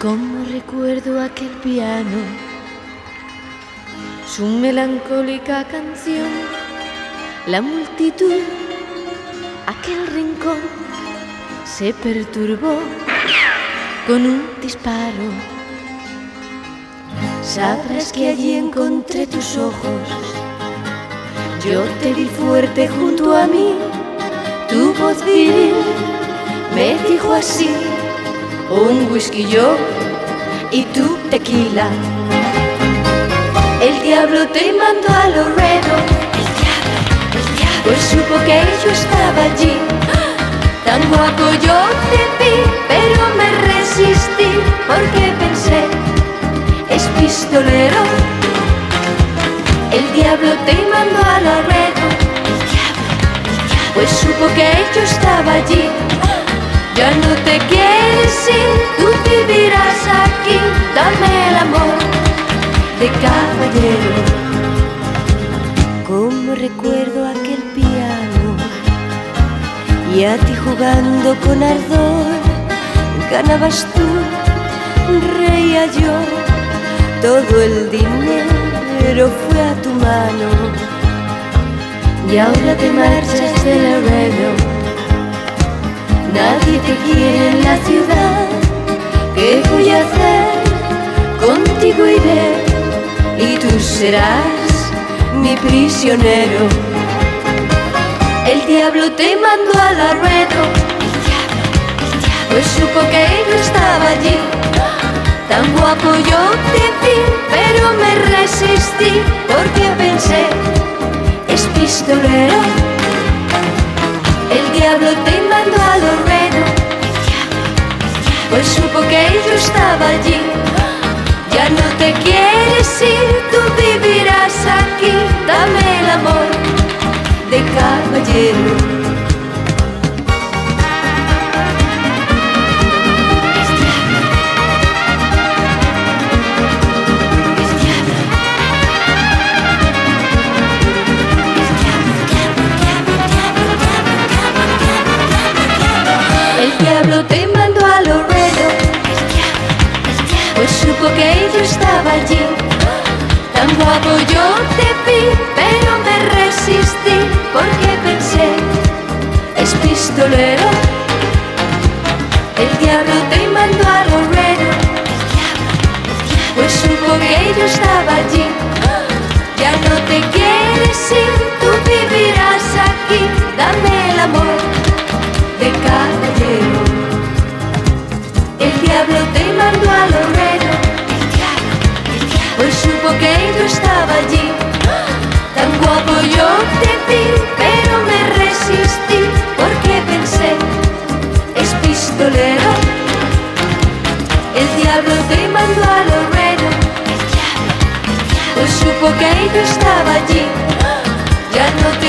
Como recuerdo aquel piano, su melancólica canción, la multitud, aquel rincón, se perturbó con un disparo. Sabrás que allí encontré tus ojos, yo te vi fuerte junto a mí, tu voz viril me dijo así: un whisky yo y tu tequila. El diablo te mandó a Laredo, pues supo que yo estaba allí. Tan guapo yo te vi, pero me resistí, porque pensé, es pistolero. El diablo te mandó a Laredo, pues supo que yo estaba allí. Ya no te quieres ir, tú vivirás aquí. Dame el amor de caballero. Como recuerdo aquel piano y a ti jugando con ardor. Ganabas tú, reía yo, todo el dinero fue a tu mano. Y ahora te marchas de Laredo. Nadie te quiere en la ciudad. ¿Qué voy a hacer? Contigo iré y tú serás mi prisionero. El diablo te mandó a Laredo, pues supo que yo estaba allí. Tan guapo yo te vi, pero me resistí, porque pensé, es pistolero. El diablo te mandó a Laredo, pues supo que yo estaba allí. Ya no te quieres ir, tú vivirás aquí. Dame el amor de caballero. El diablo te mandó a Laredo, pues supo que yo estaba allí. Tan guapo yo te vi, pero me resistí, porque pensé, es pistolero. El diablo te mandó a Laredo, pues supo que yo estaba allí. Ya no te quieres ir, tú vivirás aquí. Dame el amor de caballero. El diablo te mandó a Laredo, pues supo que yo estaba allí. Tan guapo yo te vi, pero me resistí, porque pensé, es pistolero. El diablo te mandó a Laredo, pues supo que yo estaba allí. Ya no te